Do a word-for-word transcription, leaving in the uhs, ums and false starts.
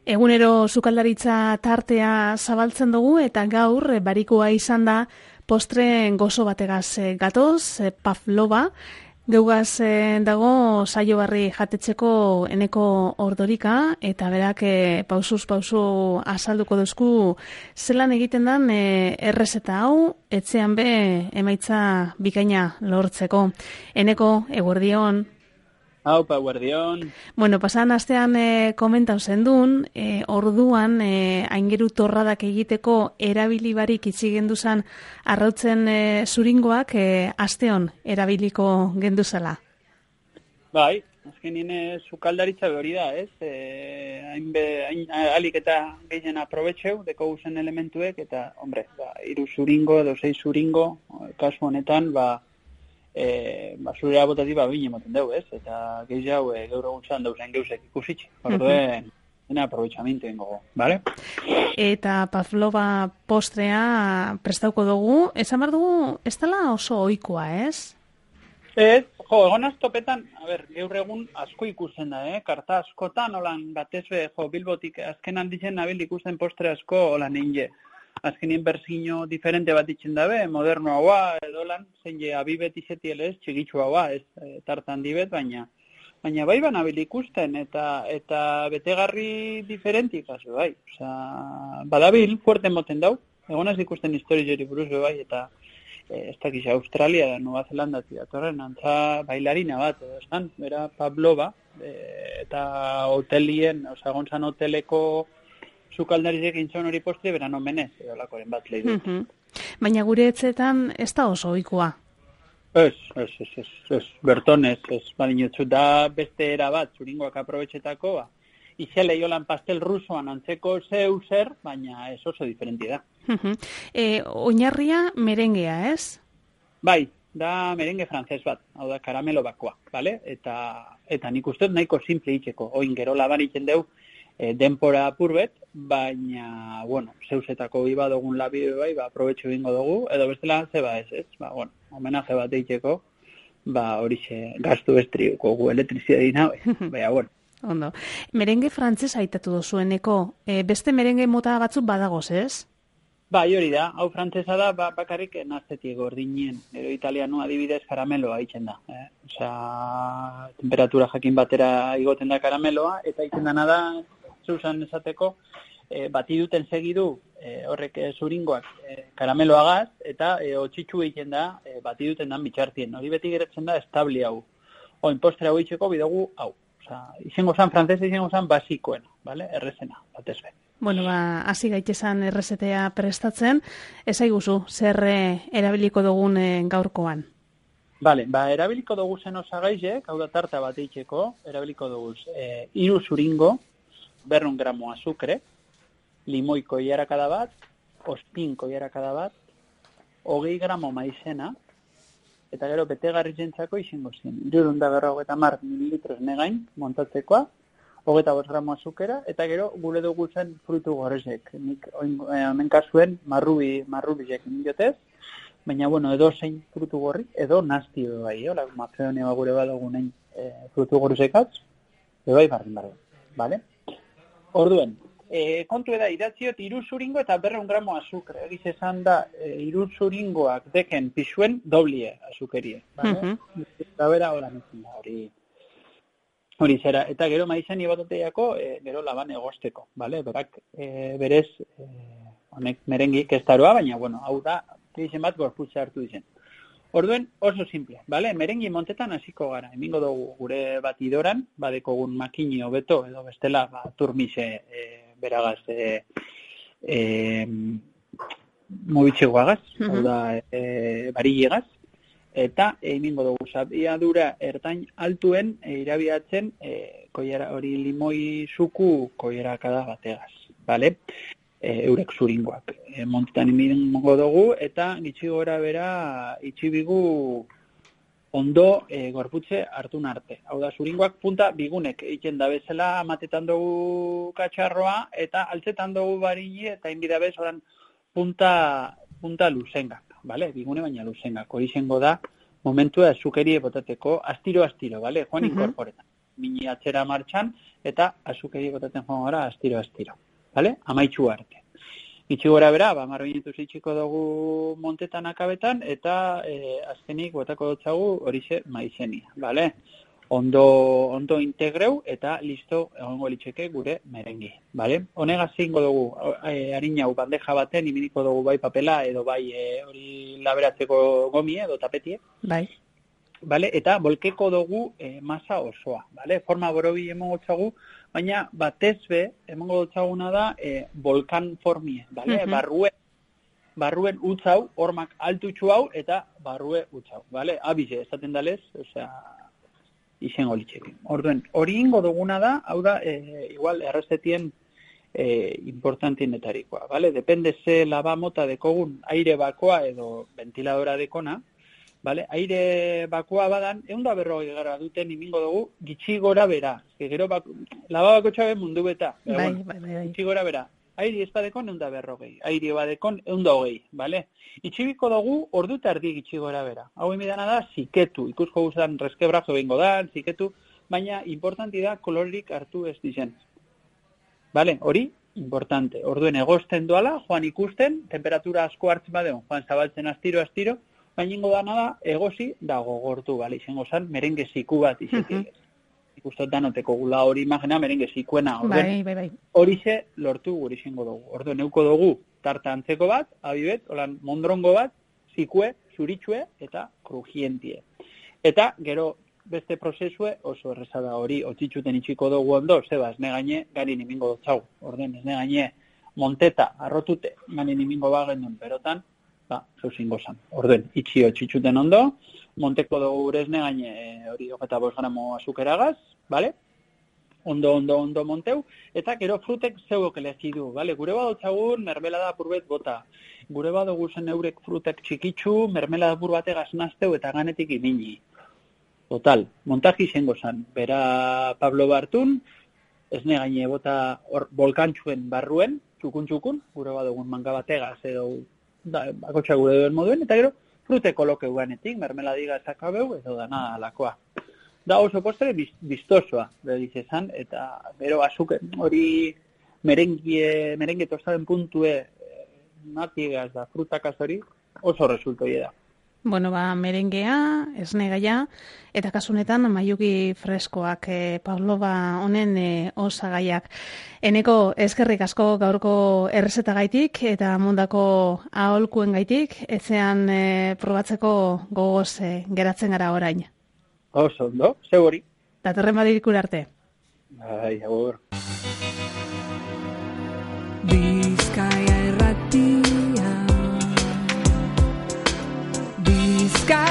Egunero sukaldaritza tartea zabaltzen dugu eta gaur barikua izan da postren gozo bategaz gatoz, pavlova. Geugaz dago saio barri jatetzeko Eneko Ordorika eta berak pausuz pausu azalduko duzku zelan egiten dan errezeta hau etxean be emaitza bikaina lortzeko. Eneko, eguerdion. Haupa, guardión. Bueno, pasan astean e, komentau zendun, e, orduan e, aingeru torradak egiteko erabili barik itxi genduzan arrautzen e, zuringoak e, asteon erabiliko genduzala. Bai, azkenien sukaldaritza behori da, ez? E, hain be, hain alik eta gehien aprobetxeu, deko guzen elementuek, eta, hombre, ba, iru zuringo edo sei zuringo, kasu honetan, ba, E, basurera botati ba bine moten dugu, ez? Eta gehiago e, gaur egun zan dauzen geuzek ikusitxe. Orduen, dena aprovechamentu ingo, bale? Eta pavlova postrea prestauko dugu. Esan behar dugu, ez dela oso ohikoa, ez? Ez, jo, egon topetan, a ber, gaur egun asko ikusten da, eh? Karta askotan, holan, batez be, jo, Bilbotik azken handizen nabil ikusten postre asko, holan inge. Azkenien berzino diferente bat itxen dabe, moderno haua, edo lan, zein je abibet izetielez, txigitxu haua, ez e, tartan dibet, baina baina bai banabil ikusten, eta eta betegarri diferentik, azu, bai. Osa, badabil, fuerte moten dau, egonaz ikusten histori jeri buruz, bai, eta e, ez dakiz Australia da, Nueva Zelanda datorren, antza bailarina bat, edo esan, bera pavlova, e, eta hotelien, osa, gontzan hoteleko sukaldarizek intzon hori postre, beran omenez, edo lakoren bat lehi dut. Mm-hmm. Baina gure etxetan ez da oso ohikoa. Ez, ez, ez, ez, ez, berton ez, ez, badinotzu da beste era bat, zuringoak aprobetxetako, ba, izele jolan pastel rusoan antzeko zeu zer, baina ez oso diferenti da. Mm-hmm. E, oinarria merengea, ez? Bai, da merengue frantzes bat, hau da karamelo bakoa, bale? Eta, eta nik uste nahiko simple itxeko, oin gero labaritzen deu, E, denpora apurbet, baina, bueno, zeusetako iba dugun labi bai, ba, aprobetxo egingo dugu, edo bestela zeba ez, ez, ba, bueno, homenaje bat eiteko, ba, horixe gastu estriuko gu elektrizia dina, bai, baina, bueno. Ondo. Merengue frantzes aitatu dozueneko, e, beste merengue mota batzuk badagoz, ez? Bai, hori da, hau frantzesa da, ba, bakarrik naztetik gordinien, ero italiano adibidez karameloa itzen da, eh? Osa, temperatura jakin batera igoten da karameloa, eta itzen dana da, zeusan esateko, e, bati duten segidu e, horrek e, zuringoak e, karameloagaz, eta e, otxitxu egiten da e, bati duten dan bitxartien. Hori beti geratzen da establi hau. Oin postre hau itxeko bidugu hau. Osa, izango zan frantzese, izango zan basikoena, vale? Errezena, batez be. Bueno, ba, hasi gaitezan errezetea prestatzen, ezaiguzu, zer erabiliko dugun e, gaurkoan? Bale, ba, erabiliko dugu zen osagaizek, hau da tarta bat eitxeko, erabiliko dugu e, iru zuringo, berrun gramo azukre, limoi koiarakada bat, ospin koiarakada bat, hogei gramo maizena, eta gero betegarri zentzako izango zen. Irurunda berra hogeta mar mililitros negain, montatzekoa, hogeta bost gramo azukera, eta gero gure dugu zen frutu gorezek. Nik hemen kasuen marrubi, marrubizek indiotez, baina, bueno, edo zein frutu gorri, edo nazti edo bai, hola, mafeonea gure badugunen e, frutu gorezekatz, edo bai bardin bardin, bale? Orduen, e, kontu eda idatziot iru zuringo eta berreun gramo azukre. Egiz esan da, e, iru zuringoak deken pixuen doblie azukerie. Vale? Mm-hmm. Eta bera hola nezen da, hori, hori zera. Eta gero maizen ibatoteiako, e, gero laban egosteko. Vale? Berak, e, berez, e, honek merengik ez daroa, baina, bueno, hau da, dizen bat gorputza hartu dizen. Orduen oso simple, vale? Merengi montetan hasiko gara. Hemingo dugu gure batidoran, badekogun makini hobeto edo bestela ba turmise e, beragaz e, e, mobitxegoagaz, mm-hmm. hau da e, barillegaz, eta hemingo dugu sabiadura ertain altuen e, irabiatzen e, koiera hori limoi zuku koierakada bategaz, vale? E, eurek zuringoak. E, montetan emingo dugu, eta gitxi gora bera itxibigu ondo e, gorputze hartun arte. Hau da, zuringoak punta bigunek egiten da bezala, amatetan dugu katxarroa, eta altzetan dugu barili, eta inbida bez, oran punta, punta luzengak, vale? Bigune baina luzengak. Hori zengo da, momentua zukerie botateko, astiro-astiro, vale? Joan uh-huh. inkorporetan. mini atzera martxan, eta azukeri gotaten joan gara astiro-astiro. Vale? Amaitxu arte. Itxi gora bera, ba, marroinetuz itxiko dugu montetan akabetan, eta e, azkenik botako dutzagu horixe maizenia. Vale? Ondo, ondo integreu eta listo egongo litzeke gure merengi. Vale? Honegaz zingo dugu, e, harina hau bandeja baten, iminiko dugu bai papela edo bai e, hori laberatzeko gomie edo tapetie. Bai. Vale? Eta bolkeko dugu e, masa osoa. Vale? Forma borobi emongo txagu, baina batez be, emongo dutxaguna da e, volkan formie. Vale? Uh-huh. Barruen, barruen utzau, hormak altutxu hau eta barrue utzau. Vale? Abize, esaten dalez, osea, izango litzekin. Orduen, hori ingo duguna da, hau da, e, igual, erreztetien e, importantinetarikoa. Vale? Depende ze laba mota dekogun aire bakoa edo ventiladora dekona, vale? Aire bakoa badan, egun da berrogei gara duten imingo dugu, gitxi gora bera. Gero bak, laba bako txabe mundu beta. Bai, bueno, bai, bai, bai. Gitxi gora bera. Aire ez badekon egun da berrogei. Aire badekon egun da hogei. Vale? Itxibiko dugu ordu eta erdi gitxi gora bera. Hau emidana da, ziketu. Ikusko guztan reskebrajo bengo da, ziketu. Baina, importanti da, kolorik hartu ez dizen. Vale? Hori, importante. Orduen egosten duala, joan ikusten, temperatura asko hartzen badeon, joan zabaltzen astiro-astiro, baina ingo dana da, egosi da gogortu, bale, izango zan, merengue ziku bat izetik. Uh-huh. Ikustot danoteko gula hori imagina merengue zikuena. Bai, bai, bai. Horixe lortu guri izango dugu. Orduen, neuko dugu tarta antzeko bat, abibet, holan mondrongo bat, zikue, zuritxue eta krujientie. Eta, gero, beste prozesue oso erreza da hori, otzitxuten itxiko dugu ondo, zeba, ez negaine, garin imingo dotzau. Orden, ez negaine, monteta, arrotute, garin imingo bagendun, berotan, ba, zeuzingo zan. Orduen, itxio txitxuten ondo, monteko dugu gurezne gaine hori hogeta bost gramo azukeragaz, vale? Ondo, ondo, ondo monteu, eta gero frutek zeuok elezi du, vale? Gure badotxagun mermelada apurbet bota. Gure badogu zen eurek frutek txikitsu, mermelada apur bategaz nazteu eta ganetik imini. Total, montaji izango zan. Bera Pablo Bartun, esne gaine bota hor volkantxuen barruen, txukun-txukun, gure badogun manga bategaz edo da, bakotxa gure duen moduen, eta gero frute koloke guanetik, mermeladiga ezakabeu, edo dana alakoa. Da oso postre biztosoa, bediz esan, eta gero azuke, hori merengue, merengue tostaden puntue, natigaz da, frutakaz hori, oso resultoi da. Bueno, ba, merengea, esnegaia, eta kasunetan maiuki freskoak, e, Pavlova honen e, osagaiak. Eneko eskerrik asko gaurko errezetagaitik eta mundako aholkuen gaitik, etzean e, probatzeko gogoz e, geratzen gara orain. Oso, ondo, zeu hori. Datorren badirikura arte. Bai, agur. Bizkaia erratia Bizkaia